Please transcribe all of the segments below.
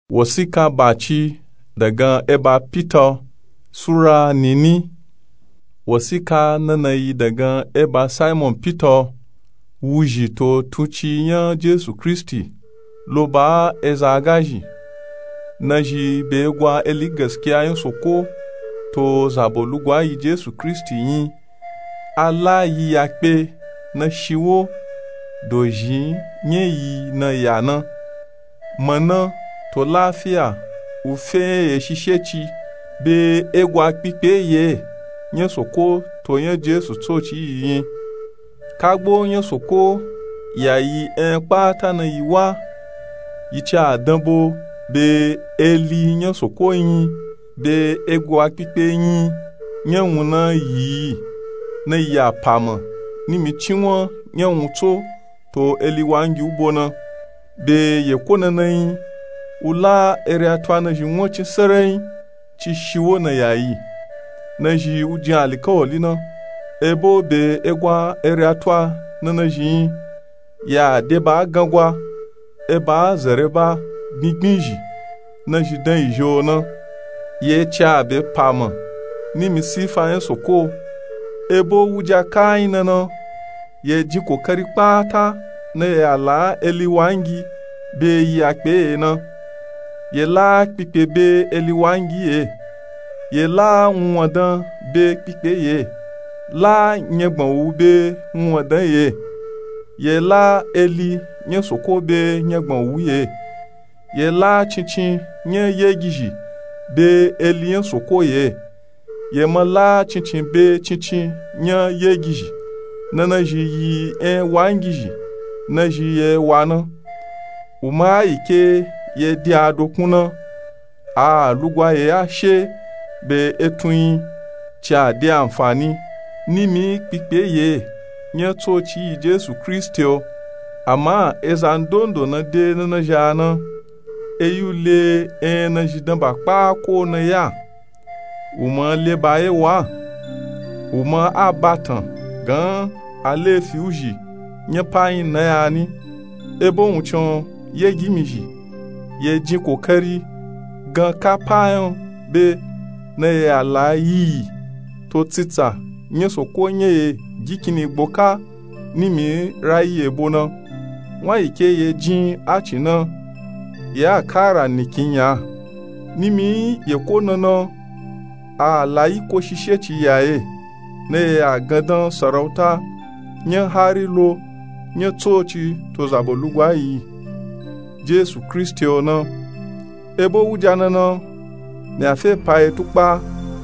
Wasika baci daga Eba Peter Sura nini. Wasika nanayi daga Eba Simon Peter wuji to tuci yan Jesu Kristi lo ba ezagaji na ji begwa eli gaskiya yin soko to zabolugwa yi Jesu Kristi yin ala yi yakpe na shiwo doji nye yi na yana mana to lafiya ufe ye shisheci be egwa pipe ye nye soko to nye Jesu tochi yin kagbo nye soko ya yi pata na yiwa yicha adambo be eli nye soko yin be egwa pipe yin nye wuna yi na ya pama ni mi chinwa nye wuto to eli wangi ubona be ye kona na yin ula ere atwa na ji nwochi sarai chi shiwo na yayi na ji uji alikawali na ebo be egwa ere atwa na ji ya deba gangwa eba zareba gbingbinji na ji dan ijo na ye cha be pama ni mi sifa yen soko ebo uja kai na ye ji kokari pata na ya la eli wangi be ya pe na ye la pipe be eli wangi ye la nwadan be pipe ye la nyegbon wu be nwadan ye la eli nye soko be nyegbon wu ye la chinchin nye yegiji be eli nye soko ye ma la chinchin be chinchin nye yegiji na ji yi wangiji na ji ye wana uma ike ye di adokuna a lugwa ye ashe be etun cha di amfani ni mi pipe ye nye tochi Jesu Kristo ama ezandondo na de na jana eyule na jidan ba pa ko na ya uma le bae wa uma abatan gan ale fi uji nye payin na ya ni ebo unchon ye gimiji ye ji kokari gan ka payon be na ya la yi to tita nye soko nye jikini gboka ni mi rayi ebona wa ike ye jin achi na ya kara nikinya ni mi ye konana a la yi ko shishe ci yaye na ya gadan sarauta nye harilo nye tochi to zabolugwa yi Jesu Kristi ona ebo ujana na me afe pae tukpa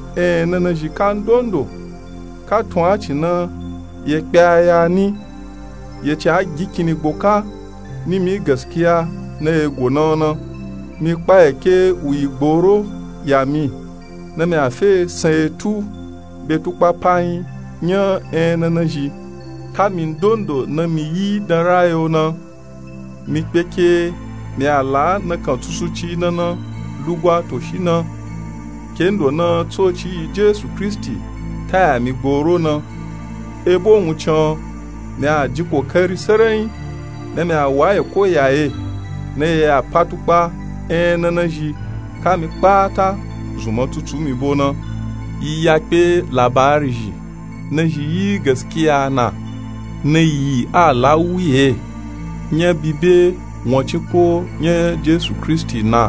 na jikandondo ka tun achi na ye kpaya ni ye cha gikini gboka ni mi gaskiya na ego na mi kpa eke uigboro ya mi na me afe setu be tukpa pain nya na ji ka min dondo na mi yi darayo na mi peke mi ala na kan tusuchi na lugwa toshi na kendo na tochi Jesu Kristi ta mi goro na ebo nwuchan mi a ji kokari sarai na mi a waye koyaye na ya patukpa na ji ka mi kpata zuma tutu mi bona yi yakpe labari ji na ji yi gaskiya na yi ala wuye nye bibe nwachiko nye Jesu Kristi na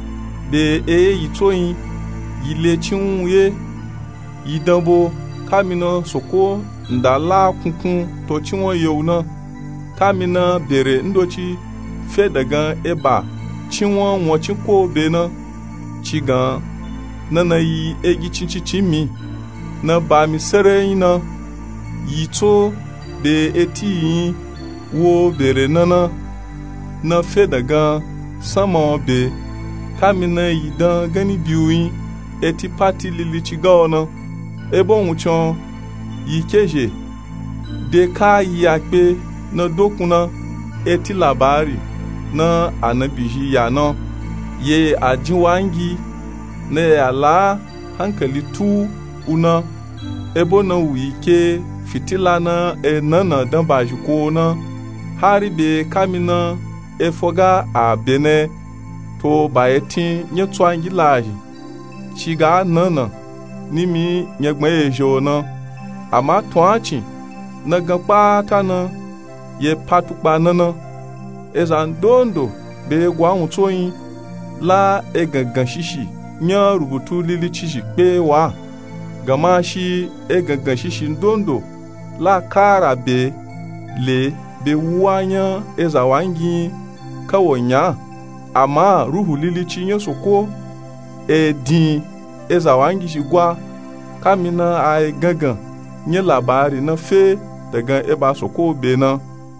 be yitoyin yile chinwe yidambo kamina soko ndala kunkun to chinwo yeuna kamina bere ndochi fe daga eba chinwo nwachiko be na chigan na yi egi chinchichimi na ba mi sere na yito be eti wo bere na fe daga sama be kamina yidan gani biuyin eti pati lili chigona ebo nwuchon yikeje de ka yakpe na dokuna eti labari na anabiji yana ye ajiwangi na ala hankali tu una ebo na wike fitila na nana dan bajiko na hari be kamina efoga a bene to ba etin nye twangi laji chiga nana nimi nyegme ejo na ama twanchi na gapa tana ye patukpa nana ezan dondo be gwa mutsoyin la egangan shishi nya rubutu lili chishi pe wa gama shi egangan shishi dondo la kara be le be wanya ezawangi kawonya ama ruhu lili chinyo soko edin ezawangi shigwa kamina ai gangan nye labari na fe daga eba soko be na.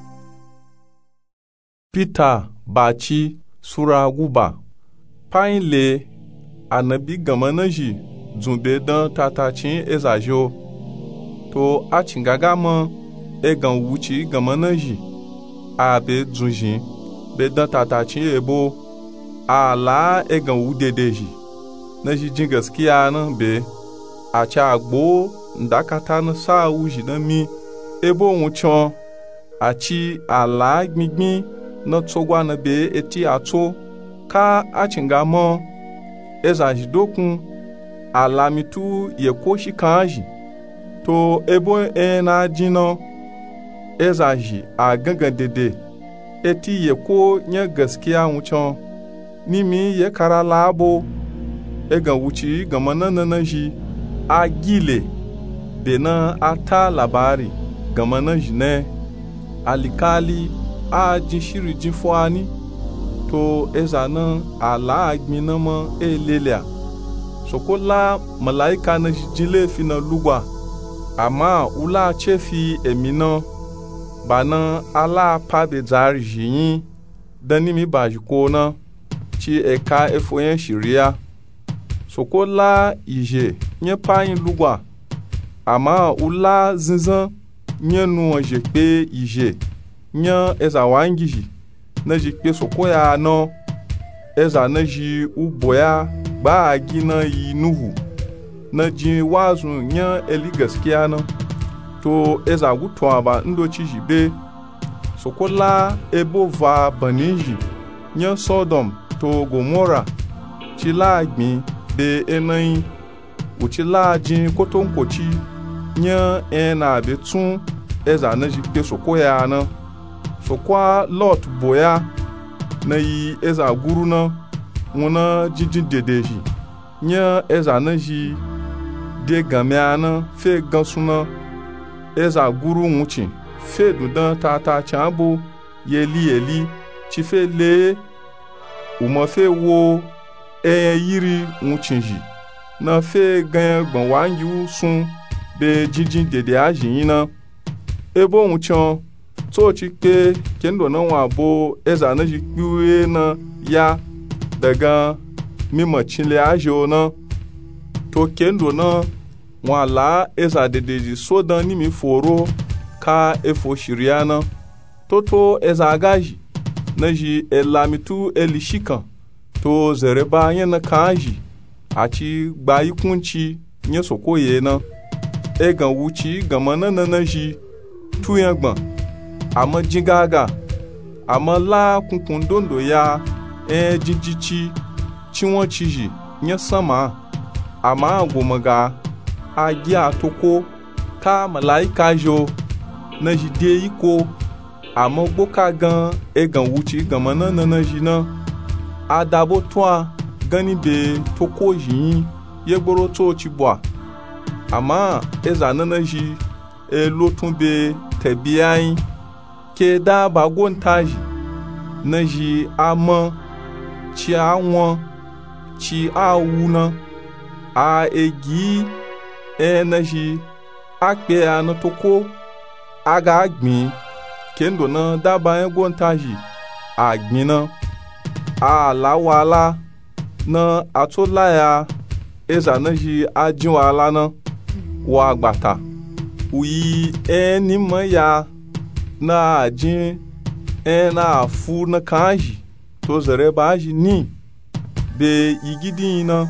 Peter baci Sura guba. Pain le anabi gama na ji zumbe dan tatacin ezajo to a cingaga ma egan wuci gama na ji a be zunjin be dan tatacin ebo a la egan wudede ji na ji jin gaskiya nan be a ci agbo ndakata na sa wuji na mi ebo wucin a ci a la gbingbin na tsogwa na be eti ato ka a cinga ma ezaji dokun alamitu ye koshi kanji to ebo na jino ezaji a gangan dede eti ye ko nye gaskiya wucin nimi ye kara labo egan wuci gama na ji a gile be na ata labari gama na ji ne alikali a jin shiri jin fuani to ezana ala agbina ma elelia sokola malaika na jile fi na lugwa ama ula chefi emina bana ala pa be zari yin dani mi baji ko na chi eka efoyen shiria sokola ije nye payin lugwa ama ula zinzan nye nu je pe ije nya eza wangiji na ji pe sokoya no eza na ji uboya ba agina yi nuhu na ji wazu nya eli gaskiya na to eza gutwa ba ndoci jibe sokola ebo va baniji nya Sodom to Gomora chila agbin be enayin uchila jin kotonkochi nya ena betun eza na ji pe sokoya na sokwa Lot boya na yi eza guru na wuna jijin dedeji nya eza na ji de gamea na fe gansuna eza guru nwuchi fe dudan tata chambo yeli chi fe le uma fe wo yiri nwuchinji na fe ganyan gban wangi sun be jijin dede aji na ebo nwuchon so chike kendo na wabo eza na jikpiwe na ya daga mimacin le ajo na to kendo na wala eza dedeji so dan ni mi foro ka efo shiria na toto eza agaji na ji elamitu elishikan to zereba yen na kanji achi gba ikunchi nye sokoye na egan wuchi gama na ji tuyangban ama jingaga ama la kunkun dondo ya jinjichi chiwon chiji nya sama ama gomaga agi atoko ka malaika jo na jide iko ama gboka gan egan wuchi gama na ji na adabo toa gani be toko yin yegboro to chibwa ama eza na ji lotun be tebiayin ke da bagon taji na ji ama ci awon ci awuna a egi na ji akpe ana toko aga agbin kendo na da bayan gon taji agbin na a lawala na atolaya eza na ji ajinwala na wa agbata uyi ni maya na ajin na afu na kanji to zare baji ni be igidi na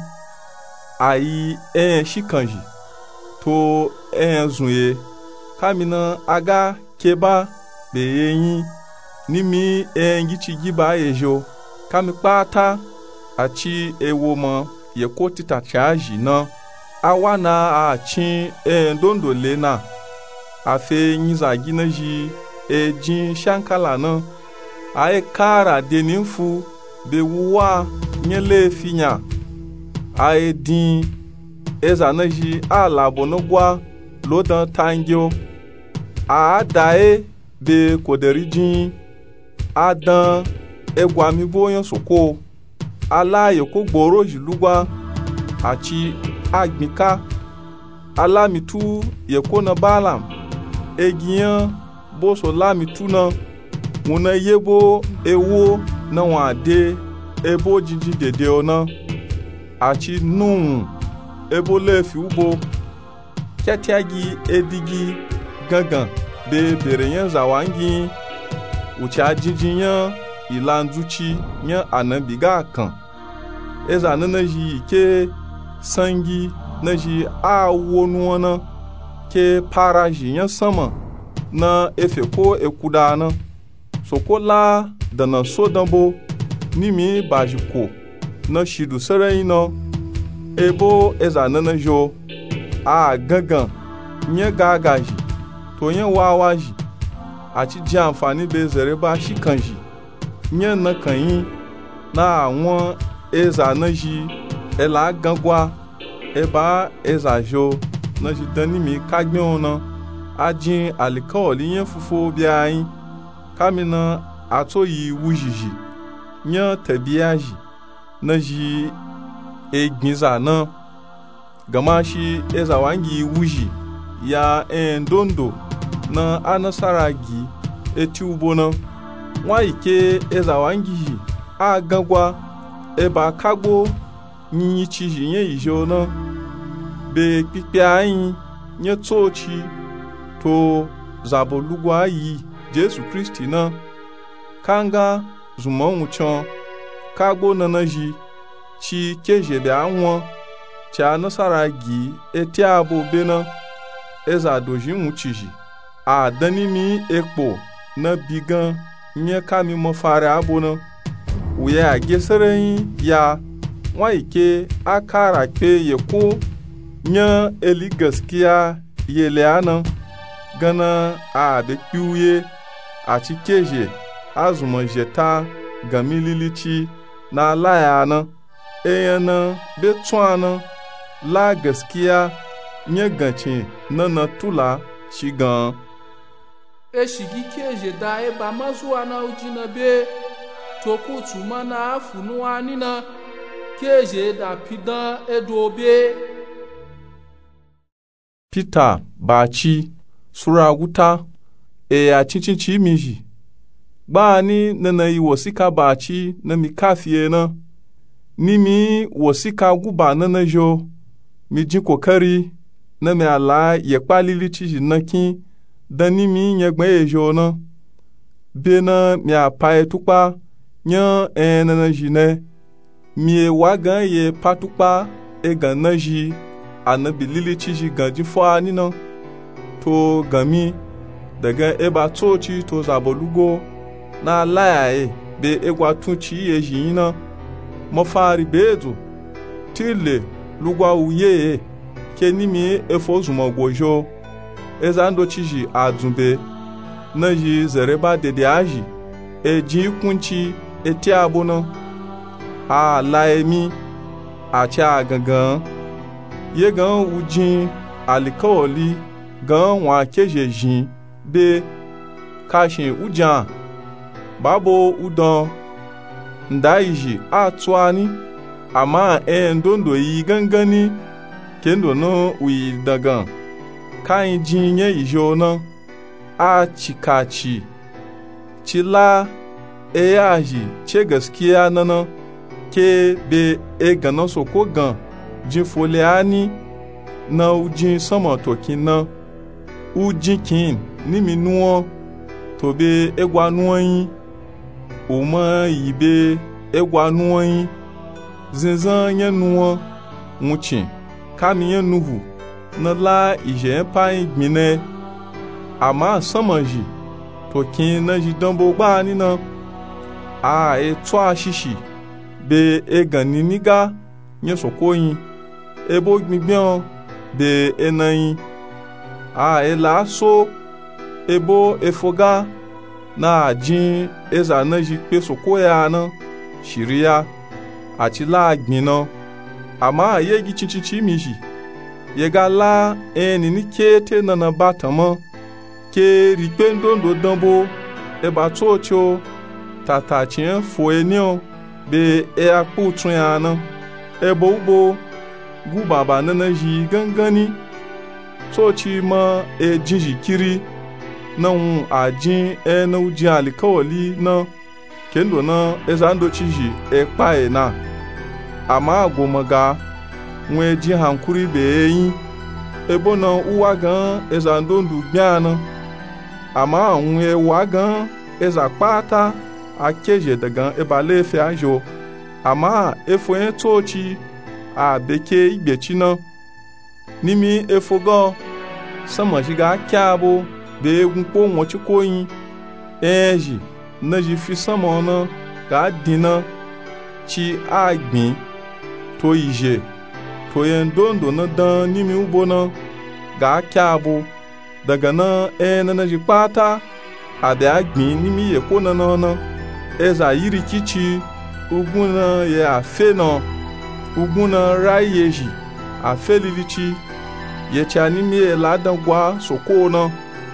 ayi shikanji to zunye kamina aga keba be yin nimi ngichi giba ejo kami pata a ci ewo mo ye ko tita chaji na awa na a chin ndondo le na a fe nyiza gina ji jin shankala na a kara deninfu be wuwa nyele finya a din eza na ji a labo no gwa lodan tangyo a dae be koderi jin adan egwa mi boyan soko ala ye ko gboro jilugwa achi agbika ala mitu ye ko na balam egiyan bo so la mitu na wona yebo ewo na wa de ebo jinji dede ona achi nu ebo lefi ubo kyatiagi edigi gangan be bereyen zawangi ucha jinjinya ilanzuchi nya anabiga kan eza nana ji ke sangi na ji awonu na ke paraji nya sama na efe ko ekuda na sokola da na sodambo nimi bajiko na shidu sarai na ebo eza nana jo a gangan nya gagaji to nya wawaji a ci ji amfani be zare ba shi kan ji nya na kan yi na àwọn eza na ji ela gangwa eba eza jo na ji dani mi kagbe na ajin alikoli yen fufo bi ayin kamina atoyi wujiji nya tabiyaji na ji egbinza na gama shi eza wangi wuji ya ndondo na anasaragi eti ubona nwa ike eza wangi a gangwa eba kagbo nyi chiji nye ijo na be pipe ayin nye tochi to zabolugwa yi Jesu Kristi na kanga zuma nwuchon kagbo nanaji chi keje be anwo cha nasaragi eti abo be na eza doji nwuchiji a danimi ekpo na bigan nye kami mafare abo na uye a geseren ya waike akara ke ye ko nya eli gaskiya yele ana gana a be piuye a cikeje azuma jeta gamililici na layana eyana be tsuana la gaskiya nya gace na tula shigan eshigi keje da eba mazuwa na ujina be tokutu mana afunu anina keje da pidan edobe. Peter bachi sura guta ya cincin miji gbani na yi wasika bachi na mikafiye na nimi wasika guba na jo mi ji kokari na mi ala ya kpalili ciji na kin da nimi nyegbe ejo na be na mi apae tukpa nya na jine mi wagan ye patukpa gan na ji anabi lili ciji ganji fo ani na to gami daga eba tochi to zabolugo na laye be egwa tunchi ye jina mafari bedu tile lugwa uye ke nimi efo zuma gojo ezando chiji adzumbe na ji zereba dede aji eji kunchi eti abona a laemi a cha gangan ye gan ujin alikoli gan wa keje jin be kashin ujan babo udan ndaiji atwani ama ndondo yi gangani kendo no uyi dagan kan jinye ijo na a cikaci cila eyaji ce gaskiya nana ke be gana soko gan jin foliani na ujin sama tokin na ujin kin nimi nuwo to be egwa nuwoyin uma yi be egwa nuwoyin zinzan ye nuwo nwucin kami ye nuhu na la ije pan gbine ama samaji tokin na ji dambo gba ni na a eto ashishi be egan niniga nye sokoyin ebo gbigbion be enayin a ela so ebo efoga na ajin eza na ji pe sokoya na shiriya ati la agbin ama yegi chichichi miji yega la eni ni kete nana batama ke rikpendondo dambo eba tocho tata chien foenio be e akpu tunyana ebo ubo gu baba nana ji gangani tochi ma e jinji kiri na ajin e na uji alikawali na kendo na ezando chiji e kpae na ama agomaga nwe ji hankuri be yin ebo na uwa gan ezando ndu gbiana ama nwe wa gan eza kpata akeje daga eba lefe ajo ama efo yen tochi a beke igbechi na nimi efogo sama jiga kyabo be egun po won chi koyin eji na ji fi sama na ga dina chi agbin to ije to yen dondo na dan nimi ubo na ga kyabo daga na na ji pata ade agbin nimi ye ko na eza yiri kichi uguna ye afe na uguna rayeji afe lilichi ye chani mi e ladan gwa soko na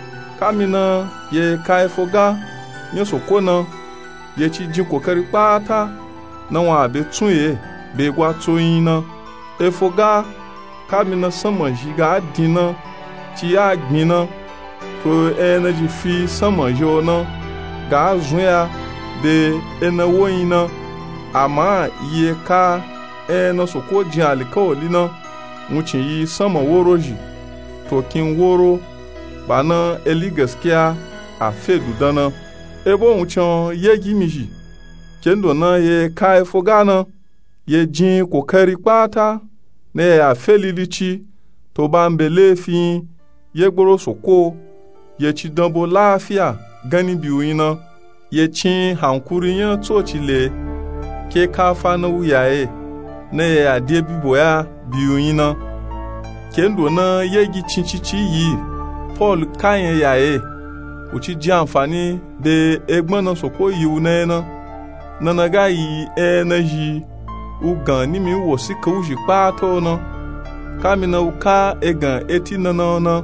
kamina ye kaifoga nye soko na ye chi jin kokari pata na wa be tunye be gwa toyin na efoga kamina sama jiga adina ti agbin na to energy fi sama jo na ga zuya be ena woyin na ama ye ka na soko jin alikawali na wucin yi sama woro ji to kin woro ba na eli gaskiya a fedu dana ebo wucin ye gimiji kendo na ye kai fogana ye jin kokari kpata na ya felilici to ba mbele fi ye gboro soko ye ci dambo lafiya gani biyu na ye cin hankuri yan tocile ke kafa na wuyaye na ya adie biboya biyu na kendo na yegi chichichi yi Paul kanye yae uchi ji amfani be egbon na soko yiwu na nanaga yi na ji ugan ni mi wo sika uji pato na kamina uka egan eti na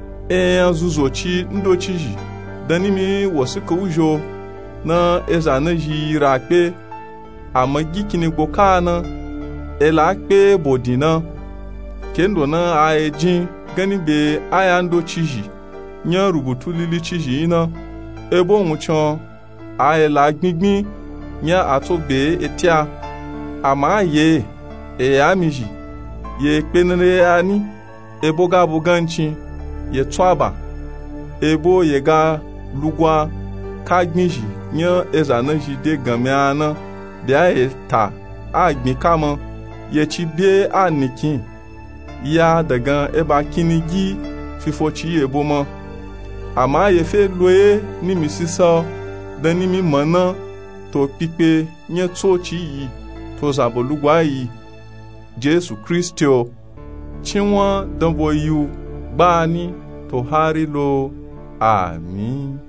azuzochi ndochi ji dani mi wo sika ujo na ezana ji rakpe amagi kini gboka na ela kpe bodina kendo na aejin gani be aya ndochi ji nya rubutu lili chiji na ebo nwuchon ayela gbigbin nya atobe etia ama ye amiji ye penere ani ebo ga buganchi ye twaba ebo ye ga lugwa kagbinji nya ezanaji de gameana bia eta agbin kama ye chibie anikin ya daga eba kinigi fifochi ebo mo ama ye fe loye ni misisa dan ni mi mana to pipe nye tochi yi to zabolugwa yi Jesu Kristo chinwa dambo yu bani to hari lo amin.